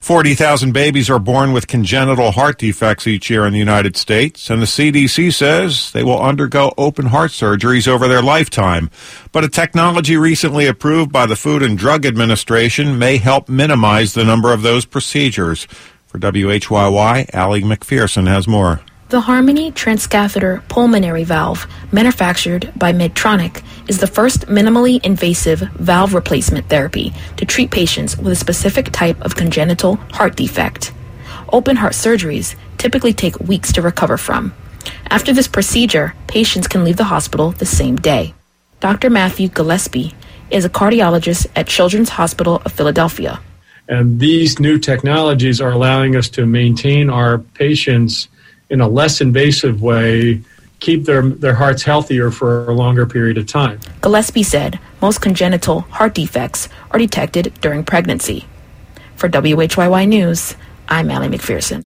40,000 babies are born with congenital heart defects each year in the United States, and the CDC says they will undergo open heart surgeries over their lifetime. But a technology recently approved by the Food and Drug Administration may help minimize the number of those procedures. For WHYY, Allie McPherson has more. The Harmony transcatheter pulmonary valve, manufactured by Medtronic, is the first minimally invasive valve replacement therapy to treat patients with a specific type of congenital heart defect. Open heart surgeries typically take weeks to recover from. After this procedure, patients can leave the hospital the same day. Dr. Matthew Gillespie is a cardiologist at Children's Hospital of Philadelphia. And these new technologies are allowing us to maintain our patients in a less invasive way, keep their hearts healthier for a longer period of time. Gillespie said most congenital heart defects are detected during pregnancy. For WHYY News, I'm Allie McPherson.